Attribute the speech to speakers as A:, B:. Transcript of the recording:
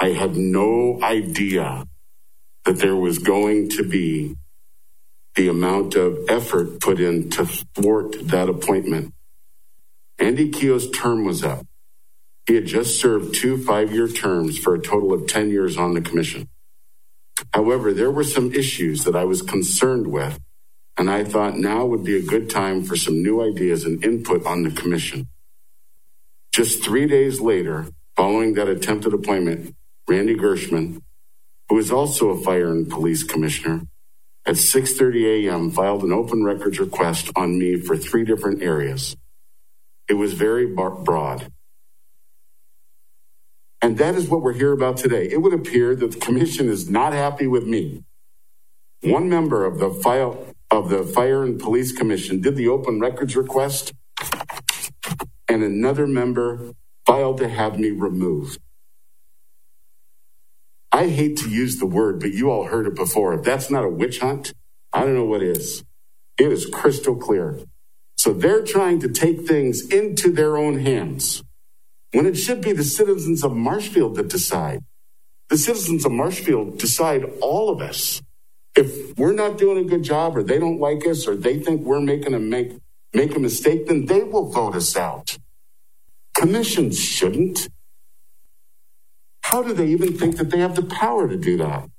A: I had no idea that there was going to be the amount of effort put in to thwart that appointment. Andy Keogh's term was up. He had just served 2 5-year terms for a total of 10 years on the commission. However, there were some issues that I was concerned with, and I thought now would be a good time for some new ideas and input on the commission. Just 3 days later, following that attempted appointment, Randy Gershman, who is also a fire and police commissioner, at 6:30 a.m. filed an open records request on me for 3 different areas. It was very broad. And that is what we're here about today. It would appear that the commission is not happy with me. One member of the Fire and Police Commission did the open records request, and another member filed to have me removed. I hate to use the word, but you all heard it before. If that's not a witch hunt, I don't know what is. It is crystal clear. So they're trying to take things into their own hands when it should be the citizens of Marshfield that decide. The citizens of Marshfield decide all of us. If we're not doing a good job, or they don't like us, or they think we're making a mistake, then they will vote us out. Commissions shouldn't. How do they even think that they have the power to do that?